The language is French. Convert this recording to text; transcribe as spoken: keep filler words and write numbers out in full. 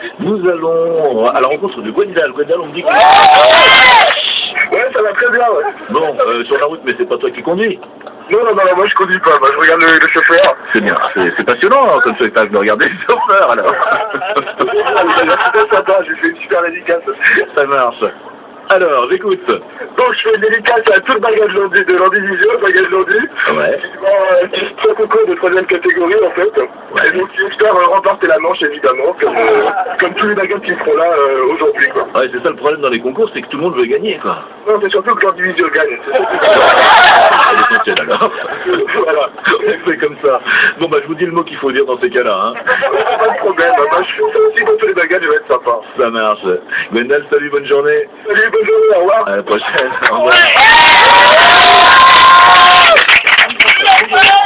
Nous allons à la rencontre de Gwendal. Gwendal, on me dit que... Ouais, ça va très bien, ouais. Bon, euh, sur la route, mais c'est pas toi qui conduis. Non, non, non, moi je conduis pas, moi je regarde le, le chauffeur. C'est bien, c'est c'est passionnant hein, comme spectacle de regarder le chauffeur alors. C'est sympa, j'ai fait une super dédicace. Ça marche. Alors, j'écoute. Donc je fais une dédicace à tout le bagage lundi de lundi visio, le bagage lundi. Ouais. Qui est un concours de troisième catégorie en fait. Ouais. Et donc qui espère euh, remporter la manche évidemment, comme, euh, comme tous les bagages qui seront là euh, aujourd'hui quoi. Ouais, c'est ça le problème dans les concours, c'est que tout le monde veut gagner quoi. Non, c'est surtout que lundi visio gagne. C'est surtout C'est l'essentiel alors. Voilà. C'est comme ça. Bon bah je vous dis le mot qu'il faut dire dans ces cas-là. Hein. Pas de problème, bah, je fais ça aussi pour tous les bagages, je vais être sympa. Ça marche. Gwendal, salut, bonne journée. Salut, bonne journée, au revoir. À la prochaine. Au revoir. Ouais.